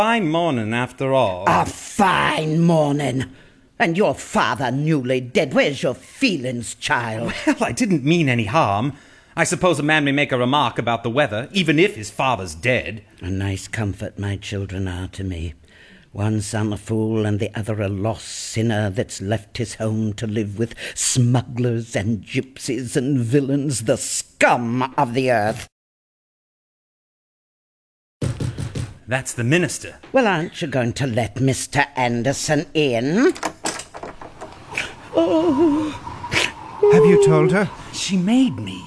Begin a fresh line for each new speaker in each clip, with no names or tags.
Fine morning, after all.
A fine morning. And your father newly dead. Where's your feelings, child?
Well, I didn't mean any harm. I suppose a man may make a remark about the weather, even if his father's dead.
A nice comfort my children are to me. One son a fool and the other a lost sinner that's left his home to live with smugglers and gypsies and villains, the scum of the earth.
That's the minister.
Well, aren't you going to let Mr. Anderson in?
Oh. Have you told her?
She made me.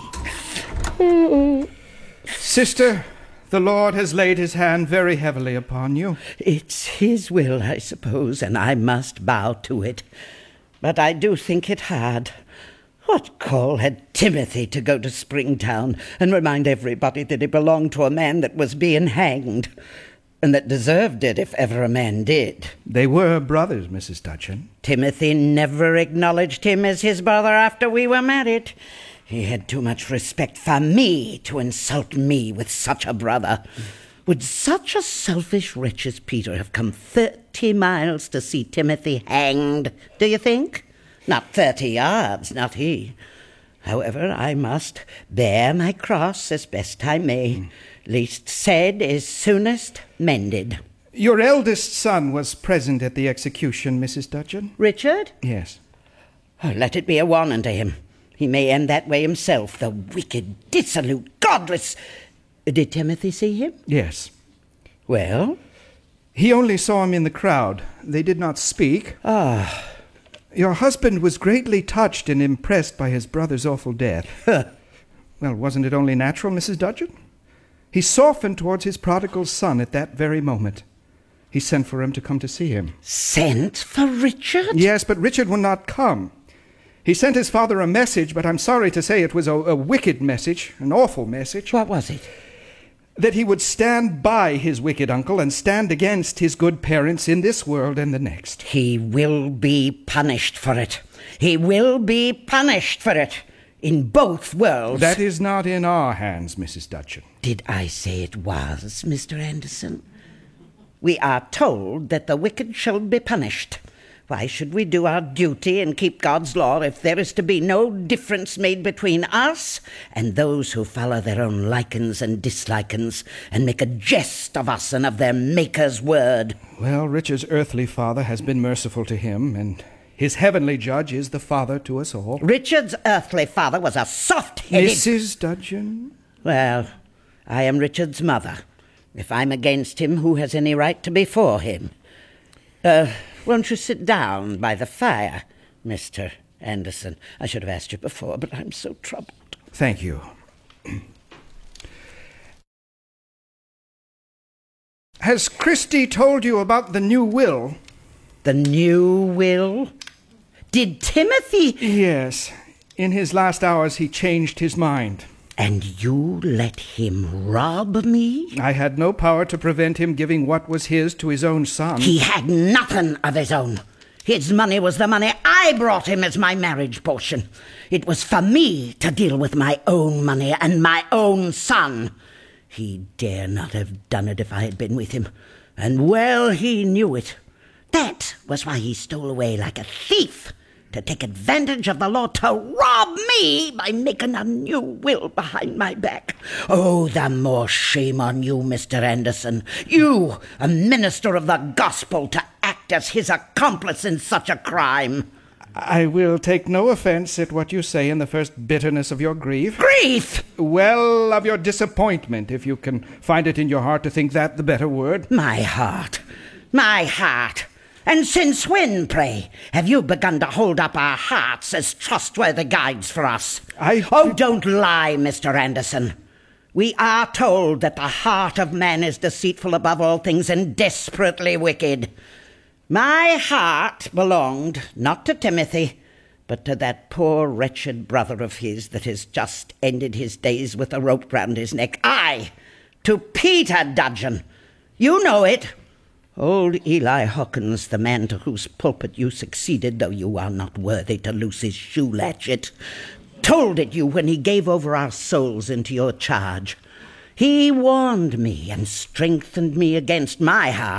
Sister, the Lord has laid his hand very heavily upon you.
It's his will, I suppose, and I must bow to it. But I do think it hard. What call had Timothy to go to Springtown and remind everybody that he belonged to a man that was being hanged, and that deserved it if ever a man did?
They were brothers, Mrs. Dudgeon.
Timothy never acknowledged him as his brother after we were married. He had too much respect for me to insult me with such a brother. Would such a selfish wretch as Peter have come 30 miles to see Timothy hanged, do you think? Not 30 yards, not he. However, I must bear my cross as best I may. Least said is soonest mended.
Your eldest son was present at the execution, Mrs. Dudgeon.
Richard?
Yes.
Oh, let it be a warning to him. He may end that way himself, the wicked, dissolute, godless... Did Timothy see him?
Yes.
Well?
He only saw him in the crowd. They did not speak.
Ah.
Your husband was greatly touched and impressed by his brother's awful death. Well, wasn't it only natural, Mrs. Dudgeon? He softened towards his prodigal son at that very moment. He sent for him to come to see him.
Sent for Richard?
Yes, but Richard would not come. He sent his father a message, but I'm sorry to say it was a wicked message, an awful message.
What was it?
That he would stand by his wicked uncle and stand against his good parents in this world and the next.
He will be punished for it. He will be punished for it. In both worlds.
That is not in our hands, Mrs. Dudgeon.
Did I say it was, Mr. Anderson? We are told that the wicked shall be punished. Why should we do our duty and keep God's law if there is to be no difference made between us and those who follow their own likings and dislikings and make a jest of us and of their Maker's word?
Well, Richard's earthly father has been merciful to him, and his heavenly judge is the father to us all.
Richard's earthly father was a soft-headed...
Mrs. Dudgeon?
Well, I am Richard's mother. If I'm against him, who has any right to be for him? Won't you sit down by the fire, Mr. Anderson? I should have asked you before, but I'm so troubled.
Thank you. Has Christy told you about the new will?
The new will? Did Timothy...
Yes. In his last hours, he changed his mind.
And you let him rob me?
I had no power to prevent him giving what was his to his own son.
He had nothing of his own. His money was the money I brought him as my marriage portion. It was for me to deal with my own money and my own son. He dare not have done it if I had been with him. And well he knew it. That was why he stole away like a thief, to take advantage of the law to rob me by making a new will behind my back. Oh, the more shame on you, Mr. Anderson. You, a minister of the gospel, to act as his accomplice in such a crime.
I will take no offense at what you say in the first bitterness of your grief.
Grief!
Well, of your disappointment, if you can find it in your heart to think that the better word.
My heart. My heart. And since when, pray, have you begun to hold up our hearts as trustworthy guides for us? Oh, don't lie, Mr. Anderson. We are told that the heart of man is deceitful above all things and desperately wicked. My heart belonged not to Timothy, but to that poor wretched brother of his that has just ended his days with a rope round his neck. Aye, to Peter Dudgeon. You know it. Old Eli Hawkins, the man to whose pulpit you succeeded, though you are not worthy to loose his shoe latchet, told it you when he gave over our souls into your charge. He warned me and strengthened me against my heart.